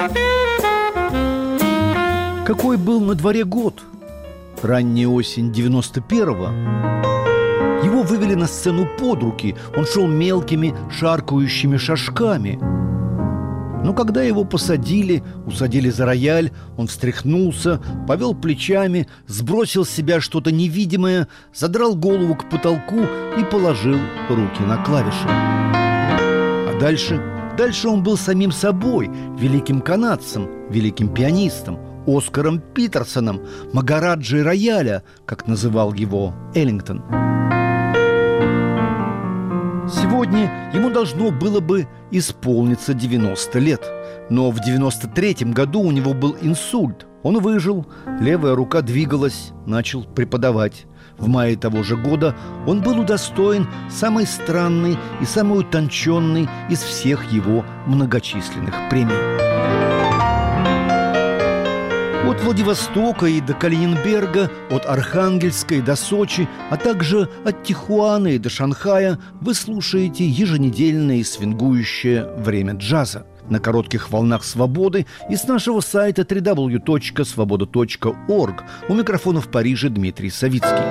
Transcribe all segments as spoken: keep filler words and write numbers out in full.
Какой был на дворе год? Ранняя осень девяносто первого. Его вывели на сцену под руки. Он шел мелкими, шаркающими шажками. Но когда его посадили, усадили за рояль, он встряхнулся, повел плечами, сбросил с себя что-то невидимое, задрал голову к потолку и положил руки на клавиши. А дальше, дальше он был самим собой, великим канадцем, великим пианистом, Оскаром Питерсоном, Магараджей рояля, как называл его Эллингтон. Сегодня ему должно было бы исполниться девяносто лет. Но в девяносто третьем году у него был инсульт. Он выжил, левая рука двигалась, начал преподавать. В мае того же года он был удостоен самой странной и самой утонченной из всех его многочисленных премий. От Владивостока и до Калининграда, от Архангельска и до Сочи, а также от Тихуаны и до Шанхая вы слушаете еженедельное свингующее время джаза на коротких волнах свободы и с нашего сайта дабл ю дабл ю дабл ю точка свобода точка орг. У микрофона в Париже Дмитрий Савицкий.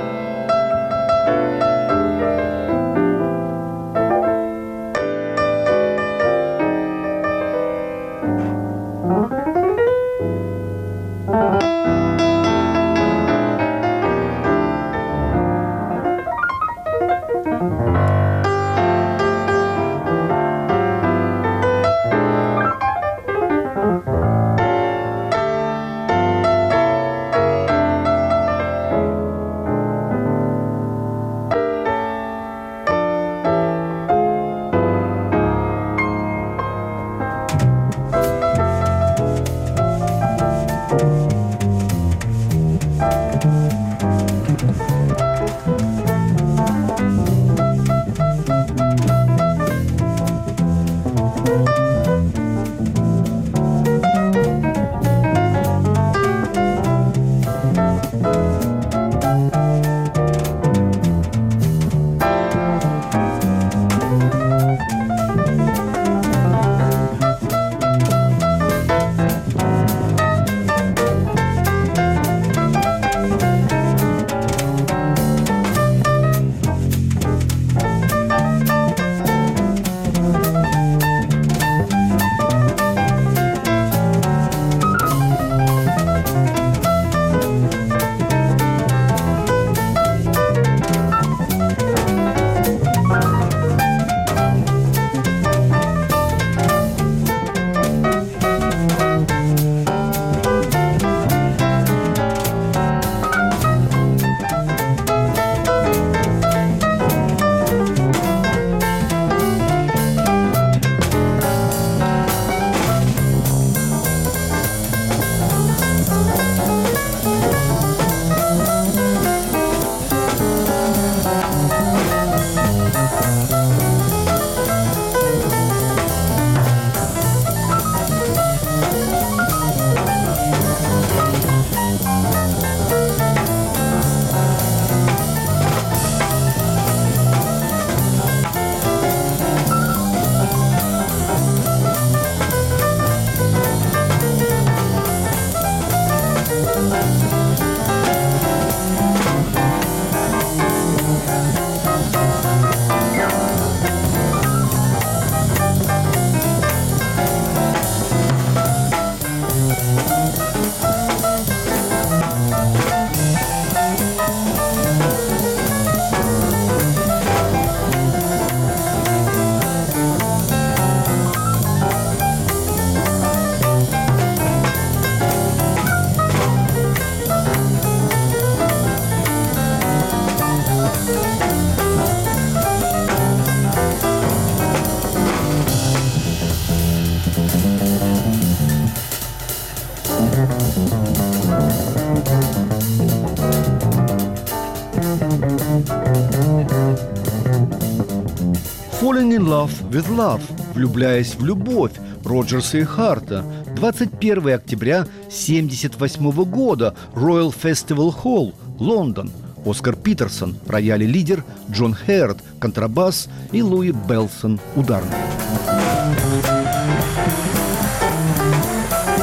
Falling in Love with Love, влюбляясь в любовь, Роджерса и Харта. двадцать первого октября семьдесят восьмого года, Royal Festival Hall, Лондон. Оскар Питерсон, рояль и лидер, Джон Хэрд, контрабас и Луи Белсон, ударный.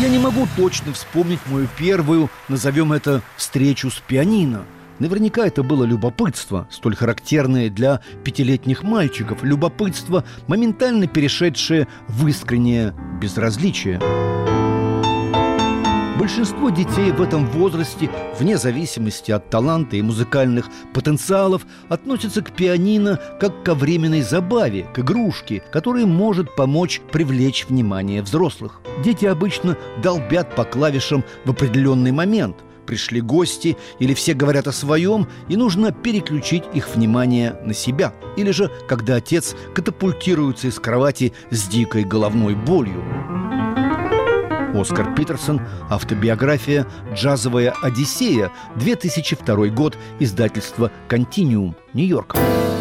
Я не могу точно вспомнить мою первую, назовем это, встречу с пианино. Наверняка это было любопытство, столь характерное для пятилетних мальчиков, любопытство, моментально перешедшее в искреннее безразличие. Большинство детей в этом возрасте, вне зависимости от таланта и музыкальных потенциалов, относятся к пианино как ко временной забаве, к игрушке, которая может помочь привлечь внимание взрослых. Дети обычно долбят по клавишам в определенный момент. Пришли гости или все говорят о своем, и нужно переключить их внимание на себя. Или же, когда отец катапультируется из кровати с дикой головной болью. Оскар Питерсон. Автобиография «Джазовая Одиссея», две тысячи второй год, издательство «Континиум», Нью-Йорк.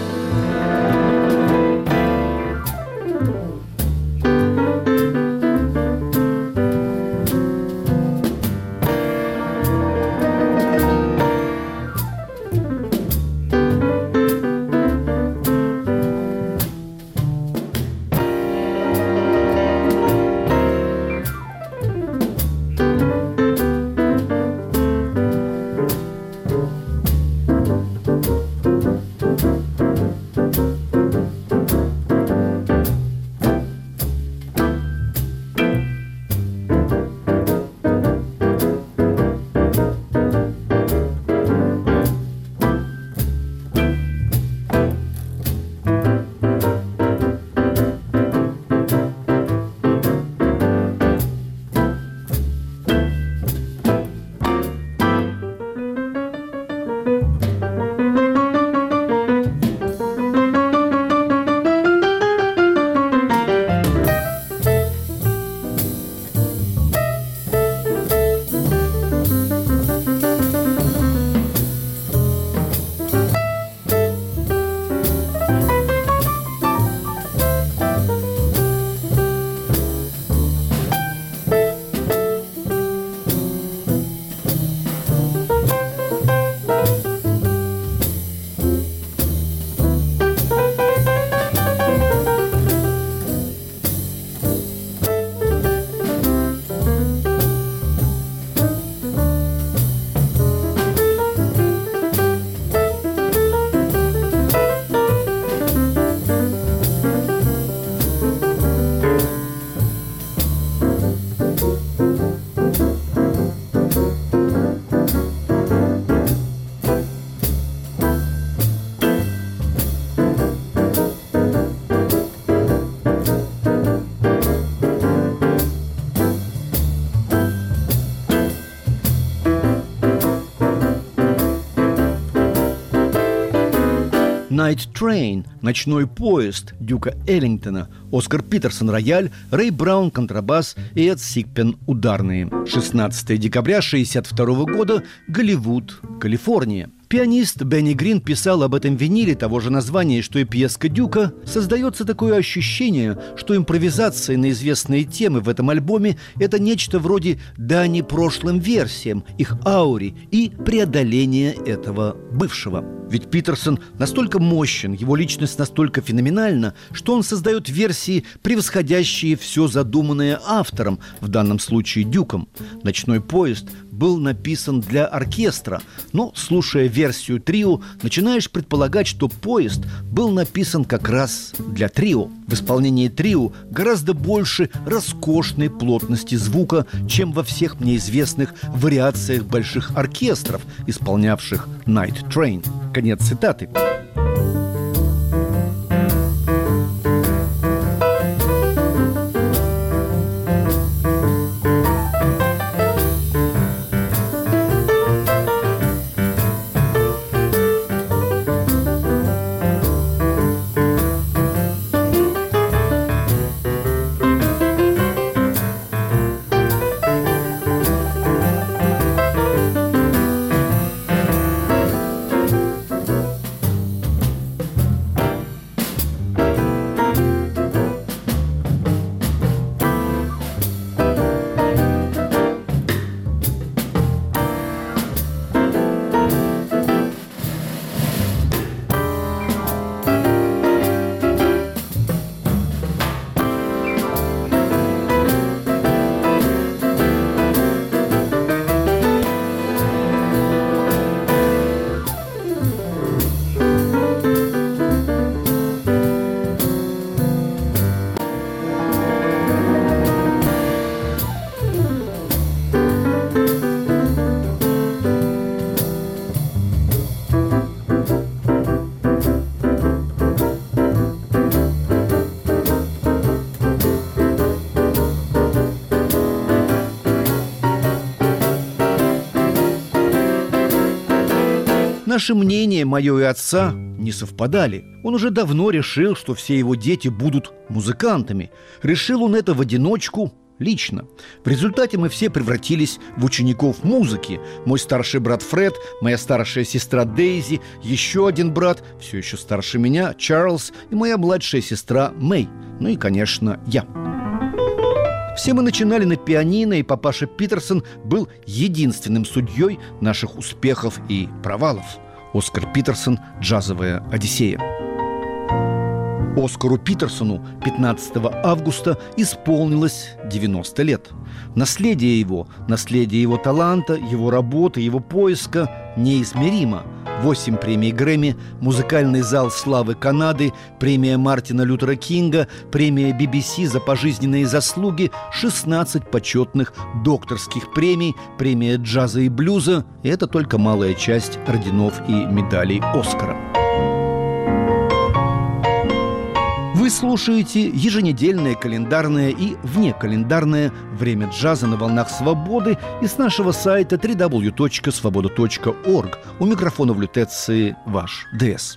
«Night Train» – «Ночной поезд» Дюка Эллингтона, Оскар Питерсон – рояль, Рэй Браун – контрабас и Эд Сикпен – ударные. шестнадцатого декабря шестьдесят второго года, Голливуд, Калифорния. Пианист Бенни Грин писал об этом виниле того же названия, что и пьеска Дюка. Создается такое ощущение, что импровизация на известные темы в этом альбоме – это нечто вроде дани прошлым версиям, их ауре и преодоления этого бывшего. Ведь Питерсон настолько мощен, его личность настолько феноменальна, что он создает версии, превосходящие все задуманное автором, в данном случае Дюком. «Ночной поезд» был написан для оркестра, но, слушая версию трио, начинаешь предполагать, что «Поезд» был написан как раз для трио. В исполнении трио гораздо больше роскошной плотности звука, чем во всех мне известных вариациях больших оркестров, исполнявших «Night Train». Конец цитаты. Наши мнения, мое и отца, не совпадали. Он уже давно решил, что все его дети будут музыкантами. Решил он это в одиночку, лично. В результате мы все превратились в учеников музыки. Мой старший брат Фред, моя старшая сестра Дейзи, еще один брат, все еще старше меня, Чарльз, и моя младшая сестра Мэй. Ну и, конечно, я. Все мы начинали на пианино, и папаша Питерсон был единственным судьей наших успехов и провалов. Оскар Питерсон «Джазовая Одиссея». Оскару Питерсону пятнадцатого августа исполнилось девяносто лет. Наследие его, наследие его таланта, его работы, его поиска неизмеримо. Восемь премий Грэмми, музыкальный зал славы Канады, премия Мартина Лютера Кинга, премия би би си за пожизненные заслуги, шестнадцать почетных докторских премий, премия джаза и блюза. И это только малая часть орденов и медалей Оскара. Вы слушаете еженедельное календарное и внекалендарное «Время джаза» на волнах свободы и с нашего сайта дабл ю дабл ю дабл ю точка свобода точка орг. У микрофона в лютеции ваш ДС.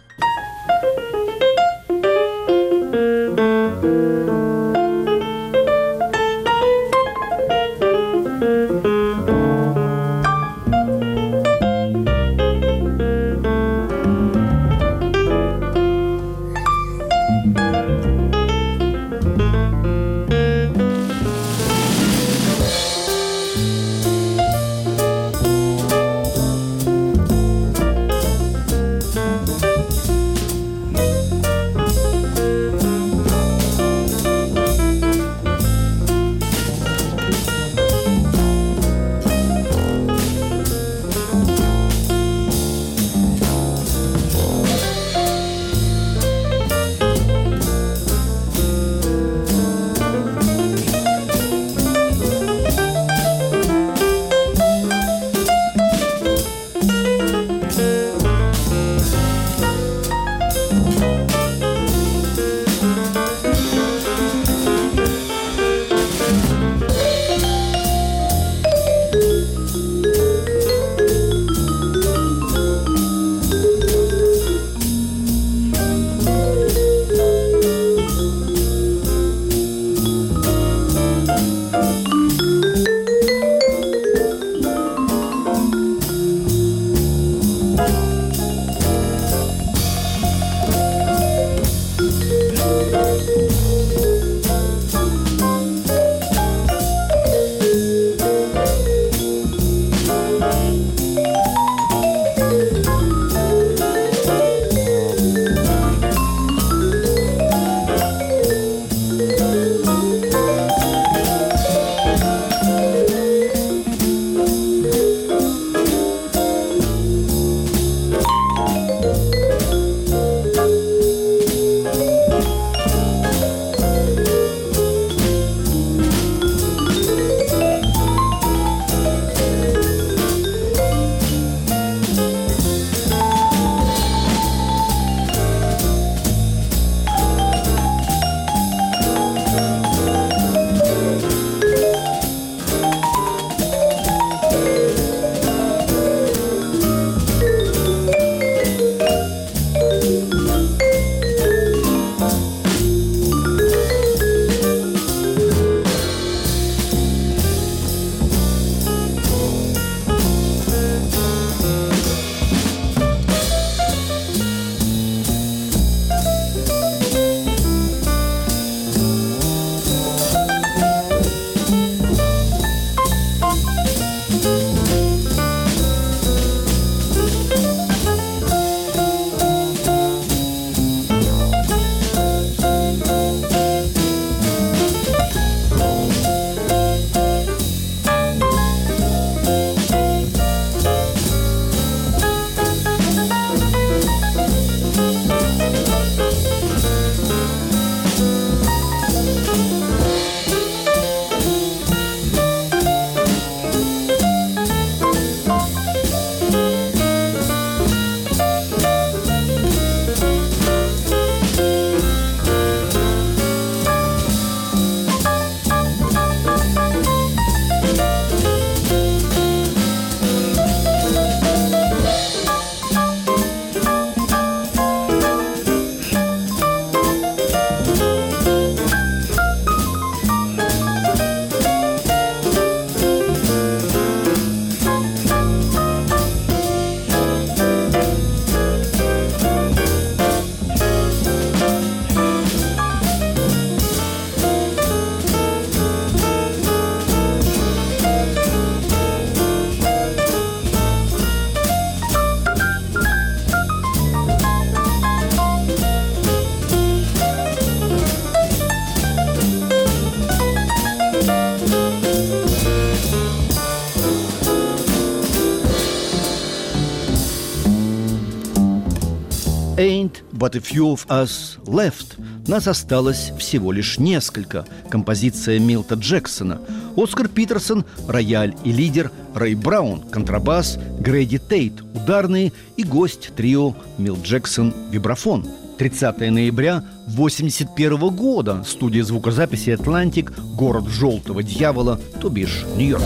«But a few of us left». Нас осталось всего лишь несколько. Композиция Милта Джексона. Оскар Питерсон – рояль и лидер, Рэй Браун – контрабас, Грэди Тейт – ударные и гость трио Милт Джексон – вибрафон. тридцатого ноября восемьдесят первого года. Студия звукозаписи «Атлантик», город желтого дьявола, то бишь Нью-Йорк.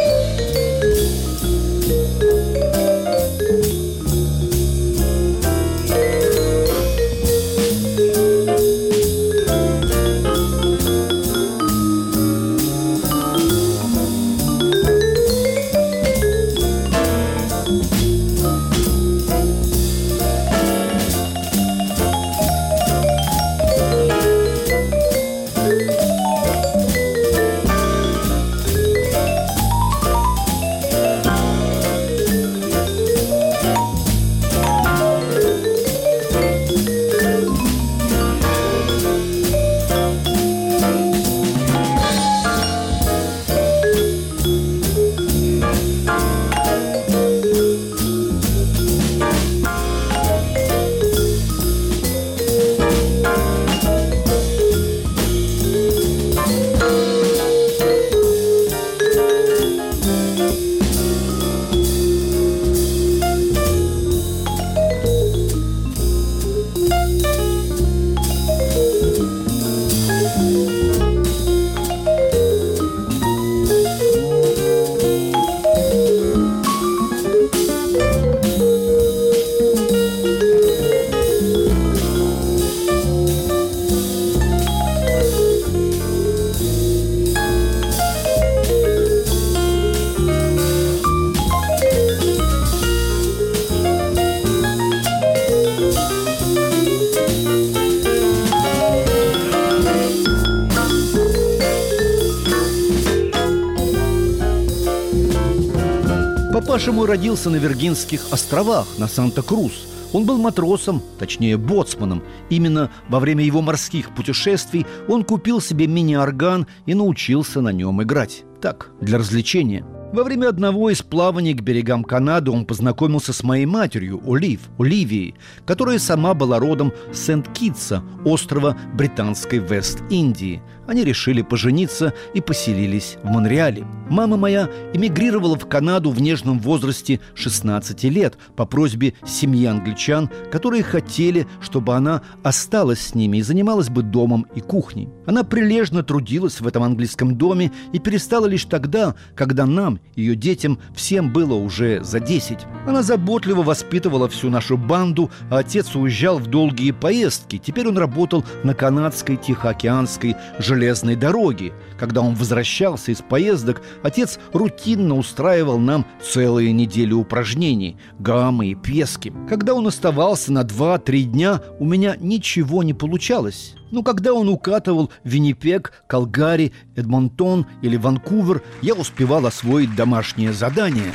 Папаша мой родился на Виргинских островах, на Санта-Крус. Он был матросом, точнее боцманом. Именно во время его морских путешествий он купил себе мини-орган и научился на нем играть. Так, для развлечения. Во время одного из плаваний к берегам Канады он познакомился с моей матерью, Олив, Оливией, которая сама была родом с Сент-Китса, острова британской Вест-Индии. Они решили пожениться и поселились в Монреале. Мама моя эмигрировала в Канаду в нежном возрасте шестнадцати лет по просьбе семьи англичан, которые хотели, чтобы она осталась с ними и занималась бы домом и кухней. Она прилежно трудилась в этом английском доме и перестала лишь тогда, когда нам, ее детям, всем было уже за десять. Она заботливо воспитывала всю нашу банду, а отец уезжал в долгие поездки. Теперь он работал на канадской Тихоокеанской железной дороге. Когда он возвращался из поездок, отец рутинно устраивал нам целые недели упражнений, гаммы и пьески. Когда он оставался на два-три дня, у меня ничего не получалось. Но когда он укатывал Виннипег, Калгари, Эдмонтон или Ванкувер, я успевал освоить домашнее задание.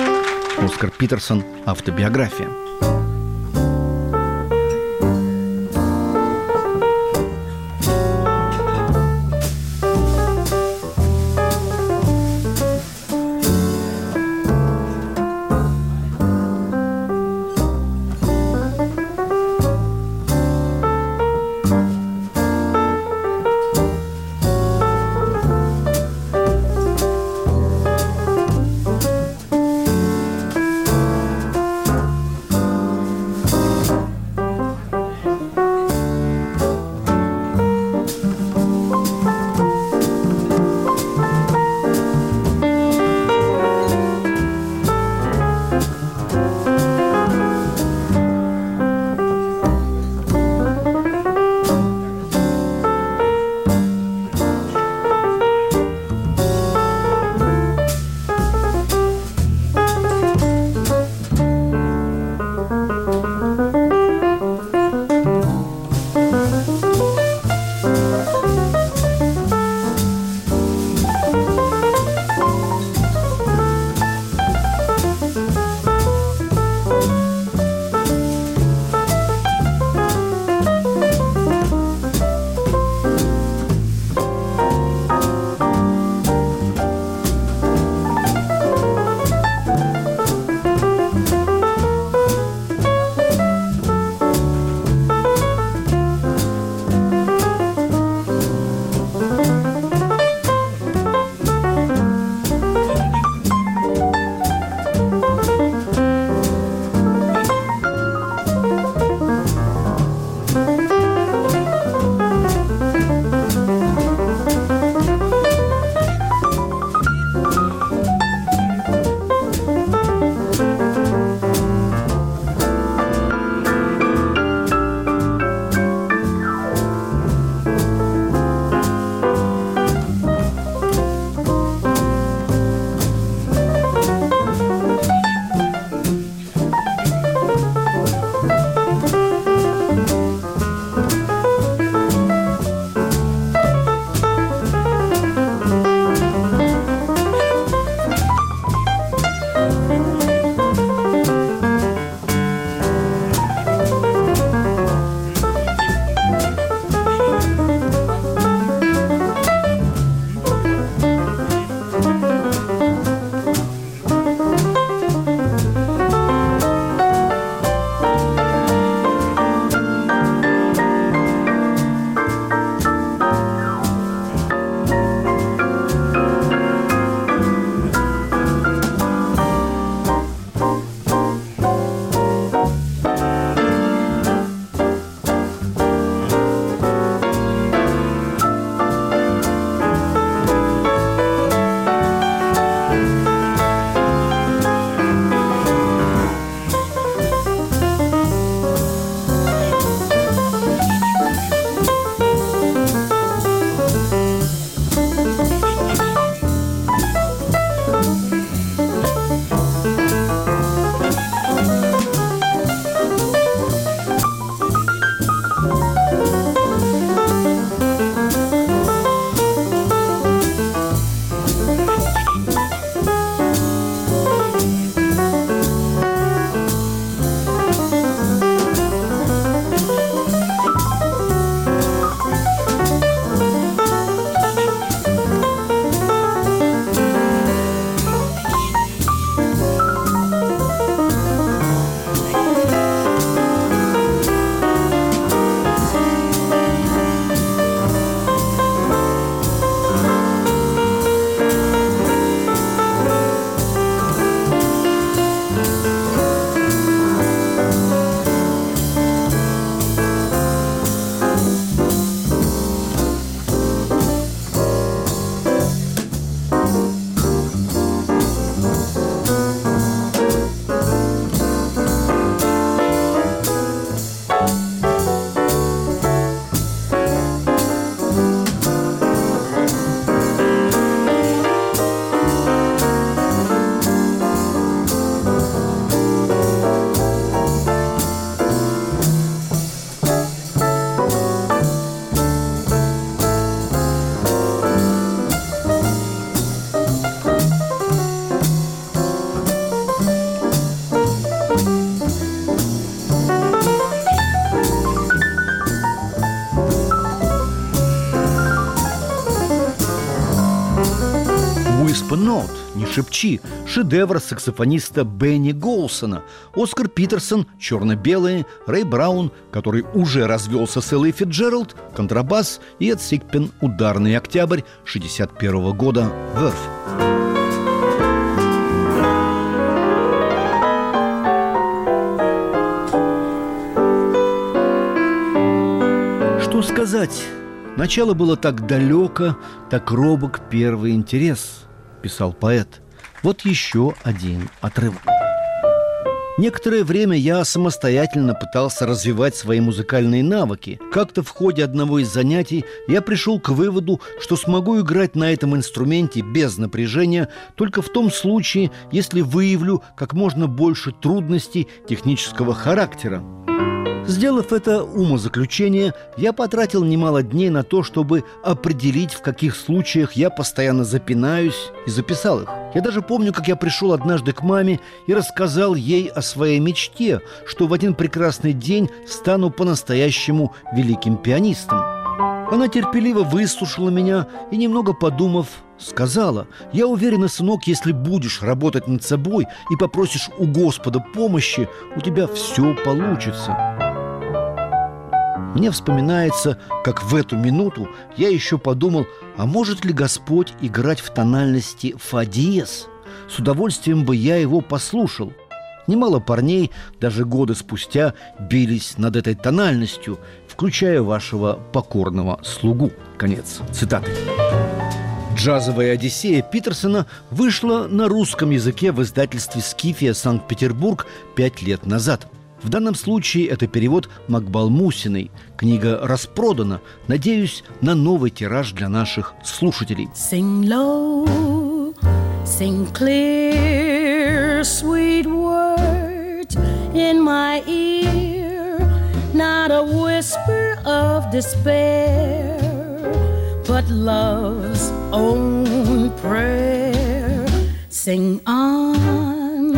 Оскар Питерсон. Автобиография. Whisper Note, не шепчи, шедевр саксофониста Бенни Голсона, Оскар Питерсон, черно-белые, Рэй Браун, который уже развелся с Эллой Фицджеральд, контрабас, и Эд Сикпен, ударный октябрь шестьдесят первого года, Верфь. Что сказать? Начало было так далеко, так робок первый интерес, писал поэт. Вот еще один отрывок. Некоторое время я самостоятельно пытался развивать свои музыкальные навыки. Как-то в ходе одного из занятий я пришел к выводу, что смогу играть на этом инструменте без напряжения только в том случае, если выявлю как можно больше трудностей технического характера. Сделав это умозаключение, я потратил немало дней на то, чтобы определить, в каких случаях я постоянно запинаюсь, и записал их. Я даже помню, как я пришел однажды к маме и рассказал ей о своей мечте, что в один прекрасный день стану по-настоящему великим пианистом. Она терпеливо выслушала меня и, немного подумав, сказала: «Я уверена, сынок, если будешь работать над собой и попросишь у Господа помощи, у тебя все получится». Мне вспоминается, как в эту минуту я еще подумал, а может ли Господь играть в тональности фа диез? С удовольствием бы я его послушал. Немало парней, даже годы спустя, бились над этой тональностью, включая вашего покорного слугу. Конец цитаты. Джазовая Одиссея Питерсона вышла на русском языке в издательстве «Скифия», Санкт-Петербург, пять лет назад. В данном случае это перевод Макбал Мусиной. Книга распродана. Надеюсь на новый тираж для наших слушателей. Sing low, sing clear, sweet words in my ear, not a whisper of despair, but love's own prayer. Sing on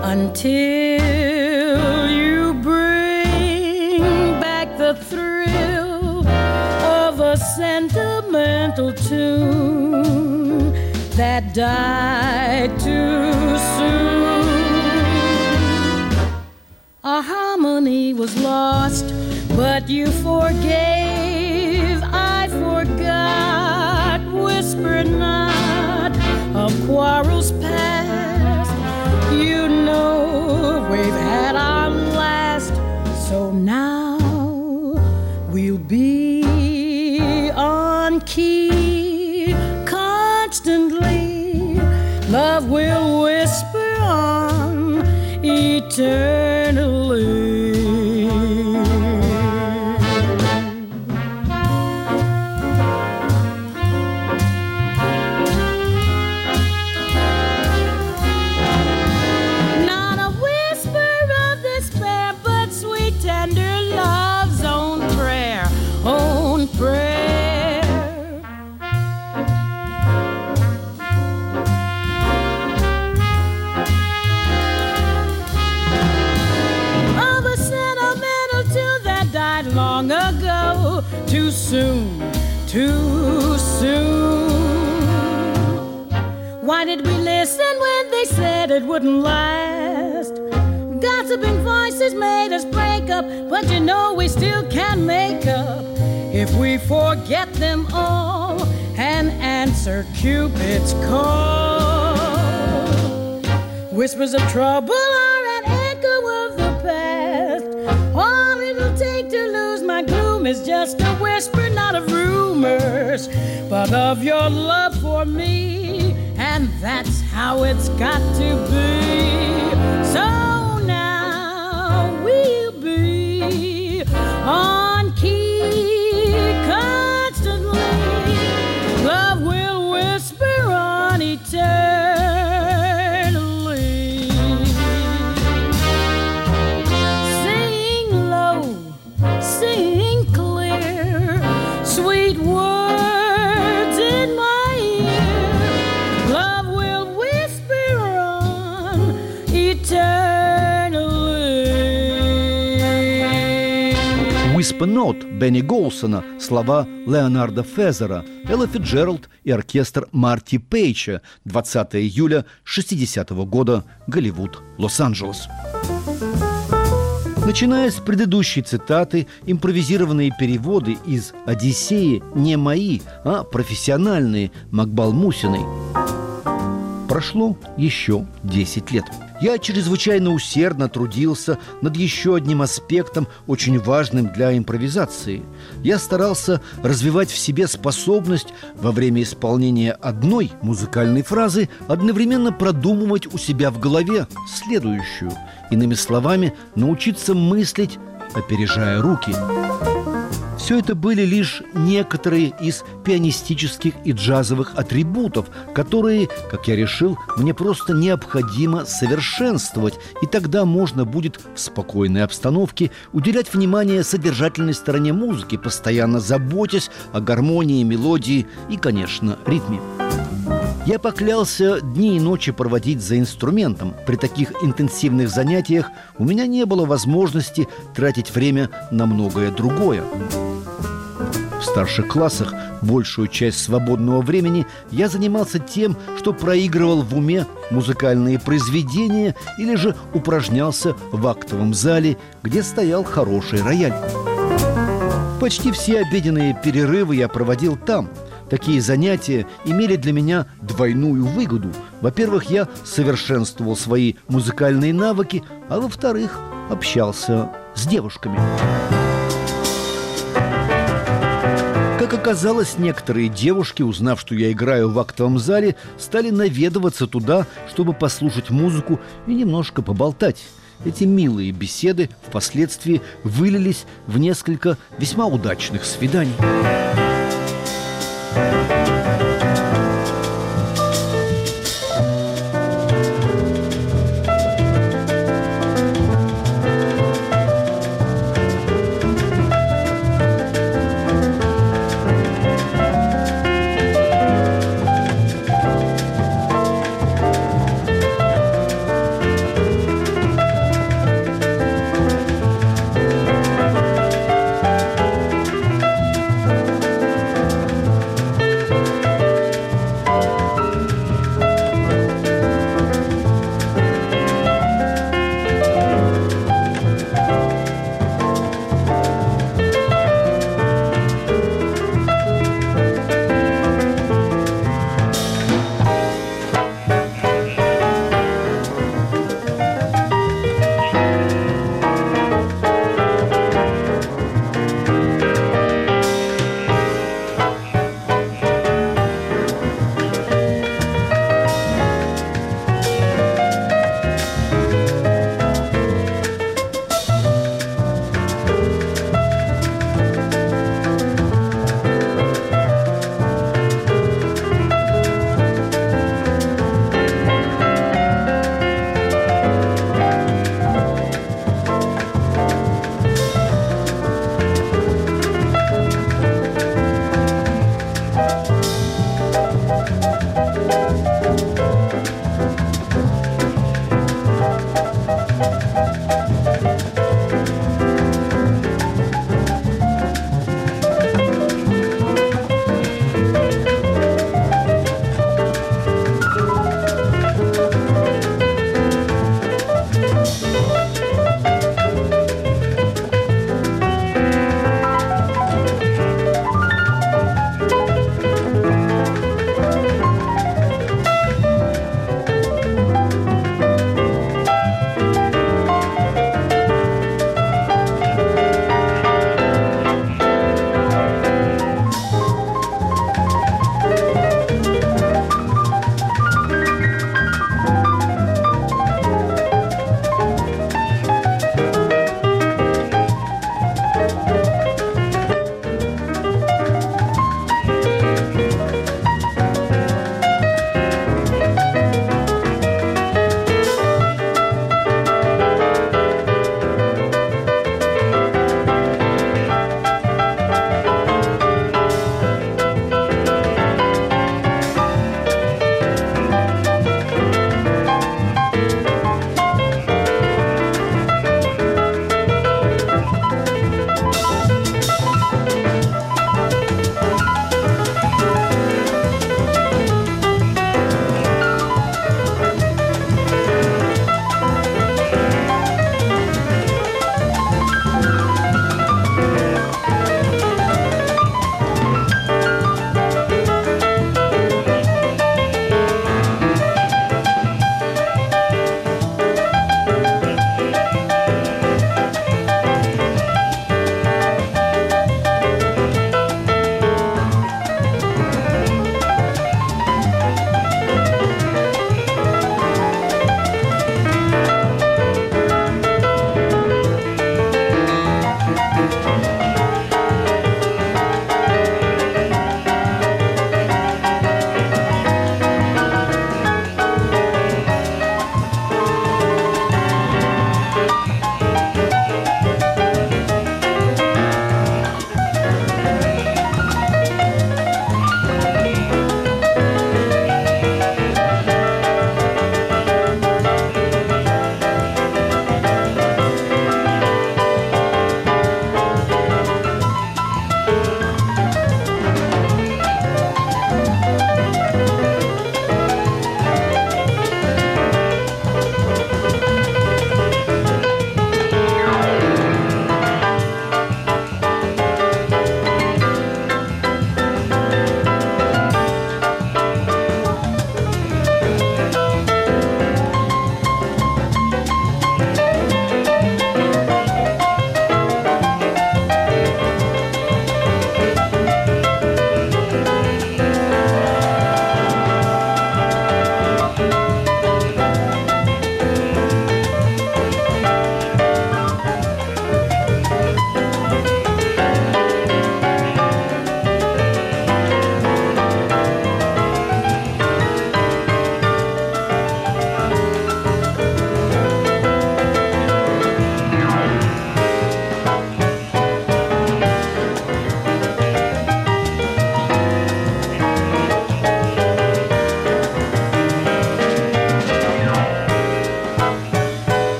until you bring back the thrill of a sentimental tune that died too soon. Our harmony was lost, but you forgave, I forgot. Whisper not of quarrels past. You know we've had our last, so now we'll be on key constantly. Love will whisper on eternally. Long ago, too soon, too soon. Why did we listen when they said it wouldn't last? Gossiping voices made us break up, but you know we still can make up if we forget them all and answer Cupid's call. Whispers of trouble are an echo of the past. All it'll take to lose my gloom is just a whisper, not of rumors, but of your love for me. And that's how it's got to be. So now we'll be on key constantly. Love will whisper on eternity. Sing clear, sweet words in my ear. Love will whisper on Whisper-Note Бенни Голсона, слова Леонарда Фезера, Элла Фицджеральд и оркестр Марти Пейча, двадцатого июля шестидесятого года, Голливуд, Лос-Анджелес. Начиная с предыдущей цитаты, импровизированные переводы из «Одиссеи» не мои, а профессиональные, Макбал Мусиной. Прошло еще десять лет. Я чрезвычайно усердно трудился над еще одним аспектом, очень важным для импровизации. Я старался развивать в себе способность во время исполнения одной музыкальной фразы одновременно продумывать у себя в голове следующую. Иными словами, научиться мыслить, опережая руки. Все это были лишь некоторые из пианистических и джазовых атрибутов, которые, как я решил, мне просто необходимо совершенствовать, и тогда можно будет в спокойной обстановке уделять внимание содержательной стороне музыки, постоянно заботясь о гармонии, мелодии и, конечно, ритме. Я поклялся дни и ночи проводить за инструментом. При таких интенсивных занятиях у меня не было возможности тратить время на многое другое. В старших классах большую часть свободного времени я занимался тем, что проигрывал в уме музыкальные произведения или же упражнялся в актовом зале, где стоял хороший рояль. Почти все обеденные перерывы я проводил там. Такие занятия имели для меня двойную выгоду. Во-первых, я совершенствовал свои музыкальные навыки, а во-вторых, общался с девушками. Как оказалось, некоторые девушки, узнав, что я играю в актовом зале, стали наведываться туда, чтобы послушать музыку и немножко поболтать. Эти милые беседы впоследствии вылились в несколько весьма удачных свиданий.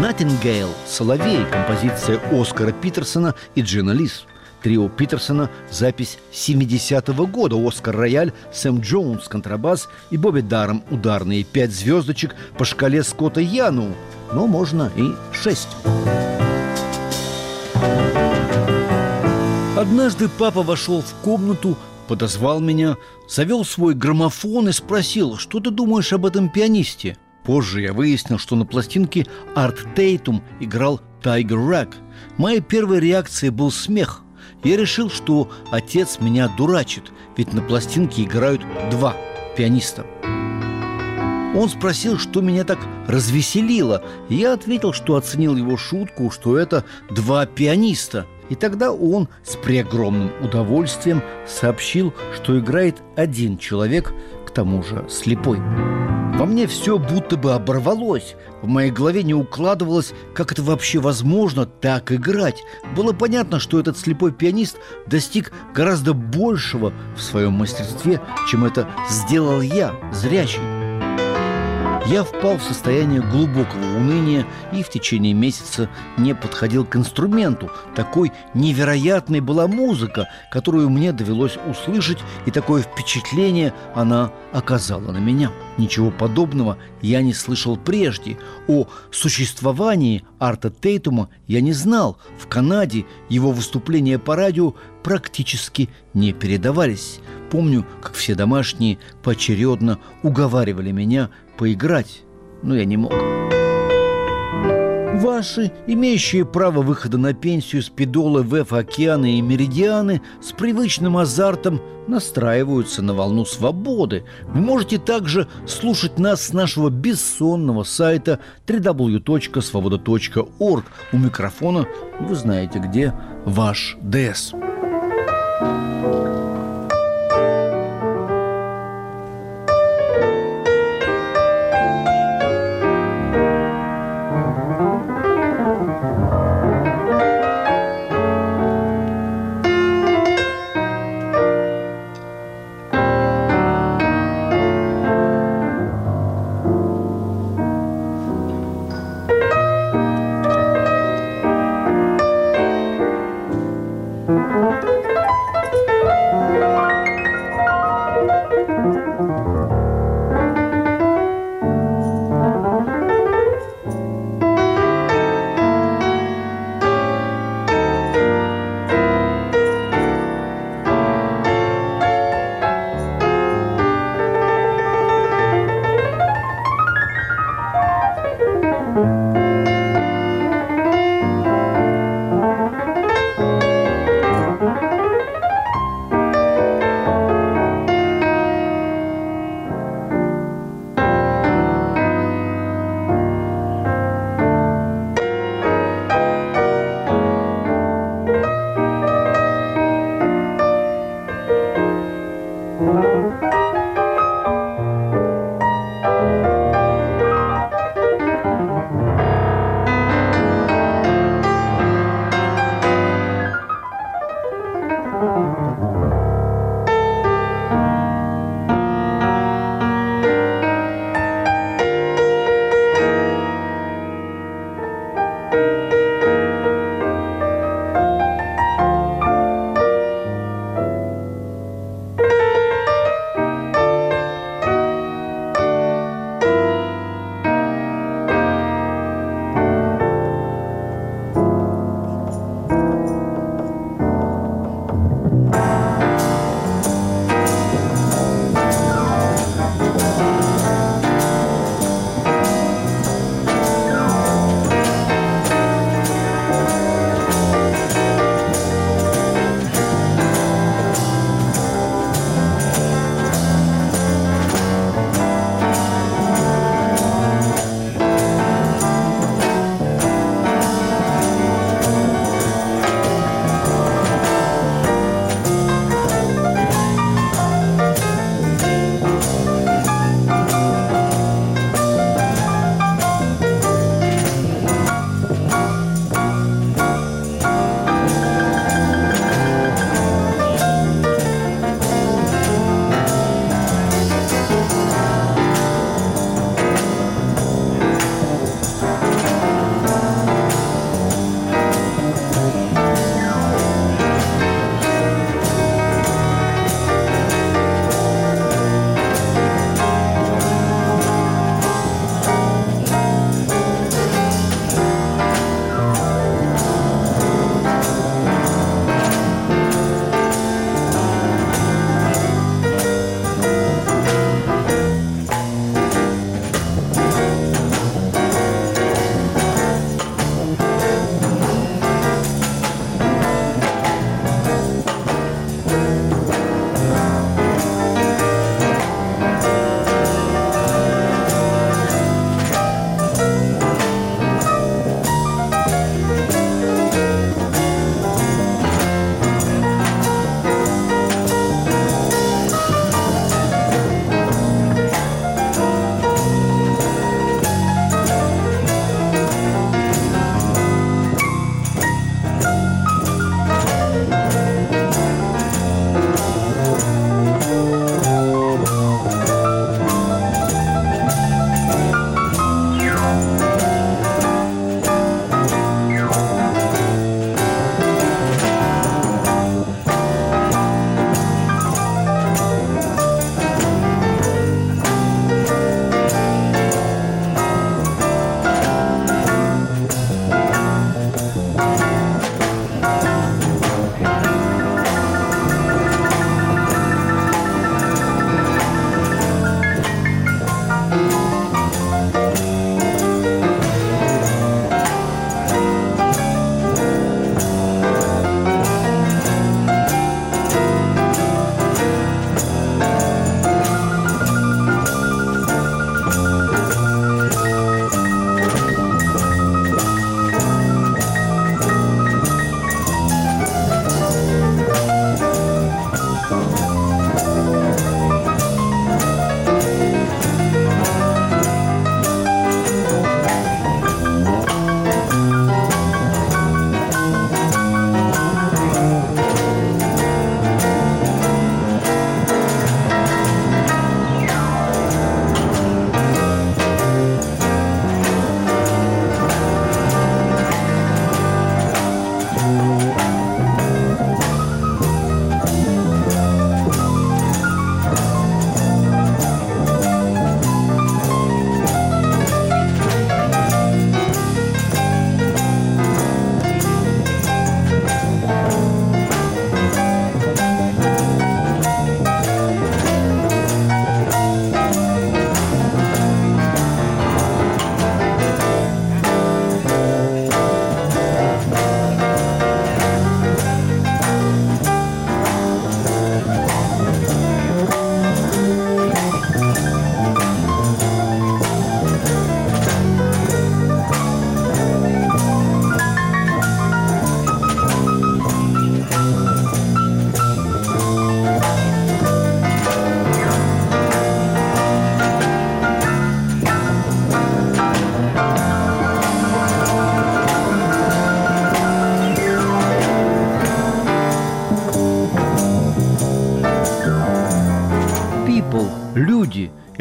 «Наттингейл» – «Соловей», композиция Оскара Питерсона и Джина Лис. Трио Питерсона – запись семидесятого года. Оскар рояль, Сэм Джонс – контрабас и Бобби Даррам – ударные. Пять звездочек по шкале Скотта Яну. Но можно и шесть. Однажды папа вошел в комнату, подозвал меня, завел свой граммофон и спросил: «Что ты думаешь об этом пианисте?» Позже я выяснил, что на пластинке Арт Тейтум играл Тайгер Рэг. Моей первой реакцией был смех. Я решил, что отец меня дурачит, ведь на пластинке играют два пианиста. Он спросил, что меня так развеселило. Я ответил, что оценил его шутку, что это два пианиста. И тогда он с преогромным удовольствием сообщил, что играет один человек, к тому же слепой. Во мне все будто бы оборвалось. В моей голове не укладывалось, как это вообще возможно так играть. Было понятно, что этот слепой пианист достиг гораздо большего в своем мастерстве, чем это сделал я, зрячий. Я впал в состояние глубокого уныния и в течение месяца не подходил к инструменту. Такой невероятной была музыка, которую мне довелось услышать, и такое впечатление она оказала на меня. Ничего подобного я не слышал прежде. О существовании Арта Тейтума я не знал. В Канаде его выступления по радио практически не передавались. Помню, как все домашние поочередно уговаривали меня поиграть, но я не мог. Ваши, имеющие право выхода на пенсию спидолы, ВЭФ, океаны и меридианы, с привычным азартом настраиваются на волну свободы. Вы можете также слушать нас с нашего бессонного сайта дабл ю дабл ю дабл ю точка свобода точка орг. У микрофона вы знаете где ваш ДС. Thank you.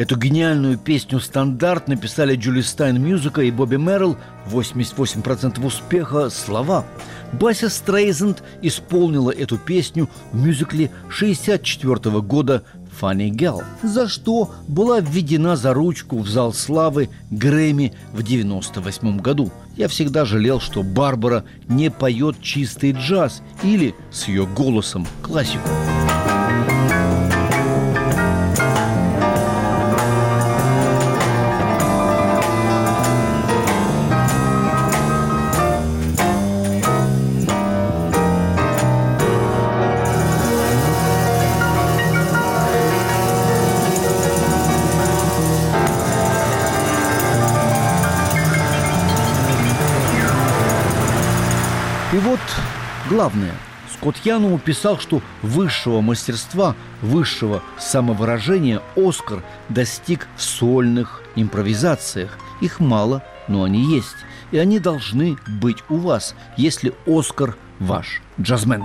Эту гениальную песню-стандарт написали Джули Стайн Мьюзика и Бобби Меррилл. восемьдесят восемь процентов успеха – слова. Бася Стрейзенд исполнила эту песню в мюзикле шестьдесят четвёртого года «Funny Girl», за что была введена за ручку в зал славы Грэмми в девяносто восьмом году. Я всегда жалел, что Барбара не поет чистый джаз или с ее голосом классику. И вот главное. Скотт Яному писал, что высшего мастерства, высшего самовыражения Оскар достиг в сольных импровизациях. Их мало, но они есть. И они должны быть у вас, если Оскар ваш джазмен.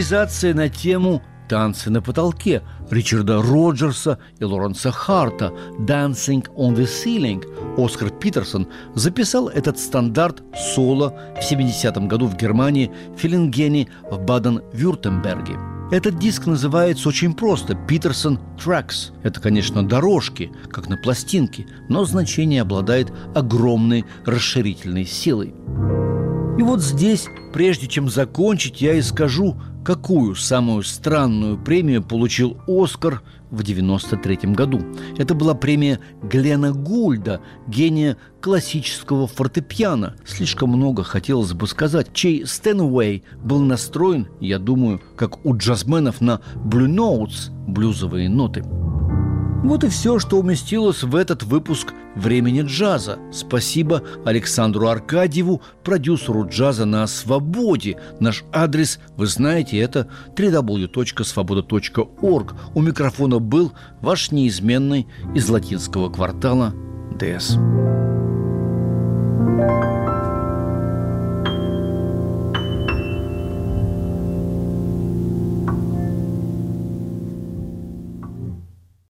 импровизация на тему «Танцы на потолке» Ричарда Роджерса и Лоренса Харта «Dancing on the Ceiling». Оскар Питерсон записал этот стандарт соло в семидесятом году в Германии, в Филлингене, в Баден-Вюртемберге. Этот диск называется очень просто «Питерсон Tracks». Это, конечно, дорожки, как на пластинке, но значение обладает огромной расширительной силой. И вот здесь, прежде чем закончить, я и скажу, какую самую странную премию получил «Оскар» в девяносто третьем году. Это была премия Глена Гульда, гения классического фортепиано. Слишком много хотелось бы сказать, чей Стэнуэй был настроен, я думаю, как у джазменов на Blue Notes, блюзовые ноты. Вот и все, что уместилось в этот выпуск «Времени джаза». Спасибо Александру Аркадьеву, продюсеру джаза на «Свободе». Наш адрес, вы знаете, это дабл ю дабл ю дабл ю точка свобода точка орг. У микрофона был ваш неизменный из латинского квартала Д С.